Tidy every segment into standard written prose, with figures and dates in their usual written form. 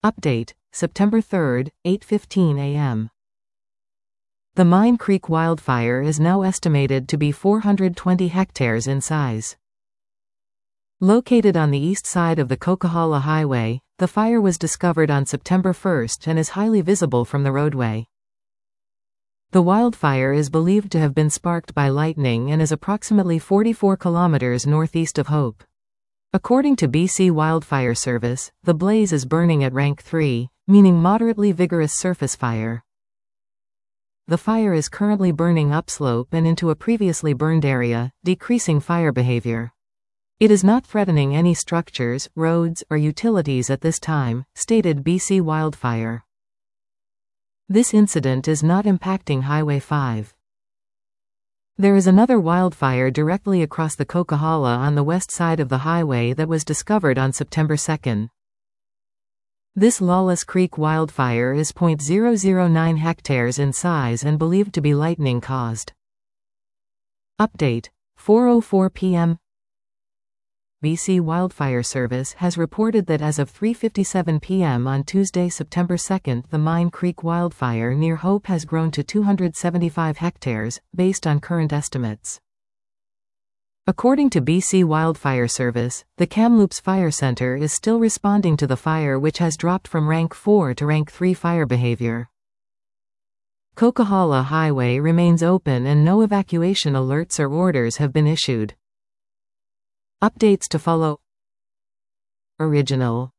Update, September 3, 8:15 a.m. The Mine Creek wildfire is now estimated to be 420 hectares in size. Located on the east side of the Coquihalla Highway, the fire was discovered on September 1 and is highly visible from the roadway. The wildfire is believed to have been sparked by lightning and is approximately 44 kilometers northeast of Hope. According to BC Wildfire Service, the blaze is burning at rank 3, meaning moderately vigorous surface fire. The fire is currently burning upslope and into a previously burned area, decreasing fire behavior. It is not threatening any structures, roads, or utilities at this time, stated BC Wildfire. This incident is not impacting Highway 5. There is another wildfire directly across the Coquihalla on the west side of the highway that was discovered on September 2. This Lawless Creek wildfire is 0.009 hectares in size and believed to be lightning caused. Update, 4:04 p.m. BC Wildfire Service has reported that as of 3:57 p.m. on Tuesday, September 2, the Mine Creek wildfire near Hope has grown to 275 hectares, based on current estimates. According to BC Wildfire Service, the Kamloops Fire Centre is still responding to the fire, which has dropped from rank 4 to rank 3 fire behavior. Coquihalla Highway remains open and no evacuation alerts or orders have been issued. Updates to follow. Original.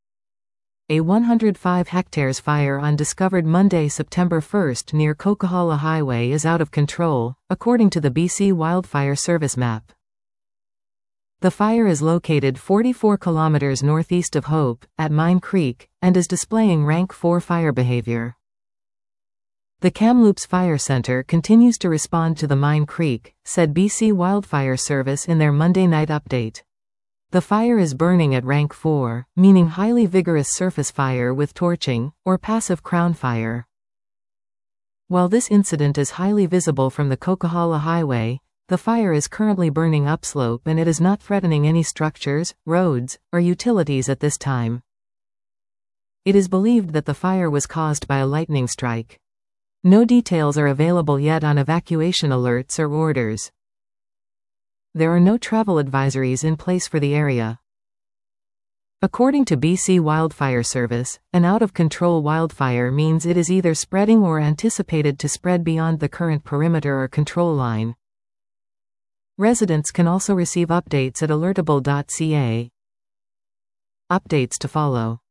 A 105 hectares fire on discovered Monday, September 1 near Coquihalla Highway is out of control, according to the BC Wildfire Service map. The fire is located 44 kilometers northeast of Hope, at Mine Creek, and is displaying rank 4 fire behavior. The Kamloops Fire Centre continues to respond to the Mine Creek, said BC Wildfire Service in their Monday night update. The fire is burning at rank 4, meaning highly vigorous surface fire with torching, or passive crown fire. While this incident is highly visible from the Coquihalla Highway, the fire is currently burning upslope and it is not threatening any structures, roads, or utilities at this time. It is believed that the fire was caused by a lightning strike. No details are available yet on evacuation alerts or orders. There are no travel advisories in place for the area. According to BC Wildfire Service, an out-of-control wildfire means it is either spreading or anticipated to spread beyond the current perimeter or control line. Residents can also receive updates at alertable.ca. Updates to follow.